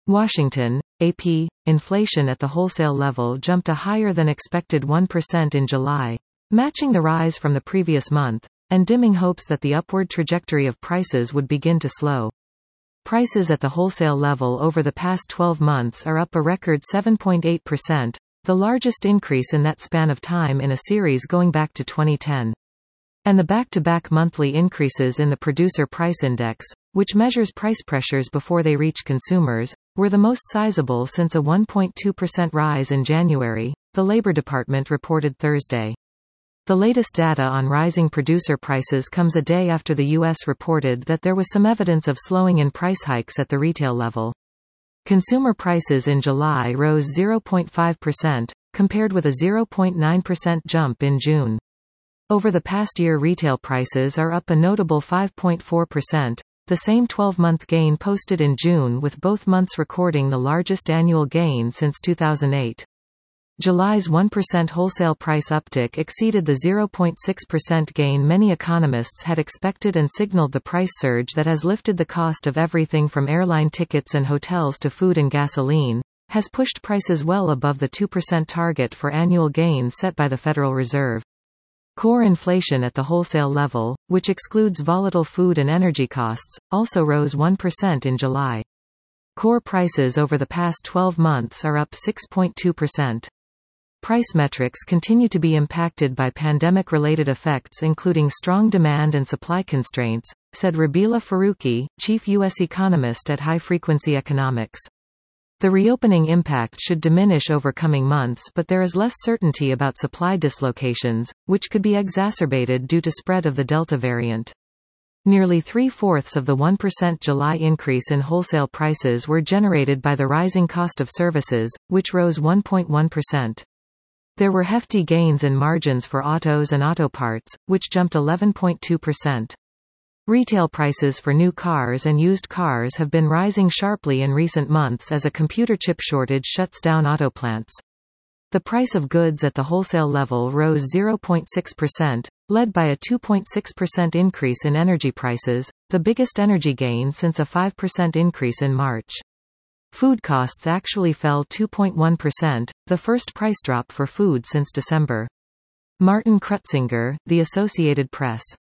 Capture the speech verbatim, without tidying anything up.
Washington, A P. Inflation at the wholesale level jumped a higher than expected one percent in July, matching the rise from the previous month, and dimming hopes that the upward trajectory of prices would begin to slow. Prices at the wholesale level over the past twelve months are up a record seven point eight percent, the largest increase in that span of time in a series going back to twenty ten. And the back-to-back monthly increases in the Producer Price Index, which measures price pressures before they reach consumers, were the most sizable since a one point two percent rise in January, the Labor Department reported Thursday. The latest data on rising producer prices comes a day after the U S reported that there was some evidence of slowing in price hikes at the retail level. Consumer prices in July rose zero point five percent, compared with a zero point nine percent jump in June. Over the past year, retail prices are up a notable five point four percent, the same twelve-month gain posted in June, with both months recording the largest annual gain since two thousand eight. July's one percent wholesale price uptick exceeded the zero point six percent gain many economists had expected and signaled the price surge that has lifted the cost of everything from airline tickets and hotels to food and gasoline, has pushed prices well above the two percent target for annual gains set by the Federal Reserve. Core inflation at the wholesale level, which excludes volatile food and energy costs, also rose one percent in July. Core prices over the past twelve months are up six point two percent. Price metrics continue to be impacted by pandemic-related effects including strong demand and supply constraints, said Rabila Faruqi, chief U S economist at High Frequency Economics. The reopening impact should diminish over coming months, but there is less certainty about supply dislocations, which could be exacerbated due to spread of the Delta variant. Nearly three-fourths of the one percent July increase in wholesale prices were generated by the rising cost of services, which rose one point one percent. There were hefty gains in margins for autos and auto parts, which jumped eleven point two percent. Retail prices for new cars and used cars have been rising sharply in recent months as a computer chip shortage shuts down auto plants. The price of goods at the wholesale level rose zero point six percent, led by a two point six percent increase in energy prices, the biggest energy gain since a five percent increase in March. Food costs actually fell two point one percent, the first price drop for food since December. Martin Crutsinger, The Associated Press.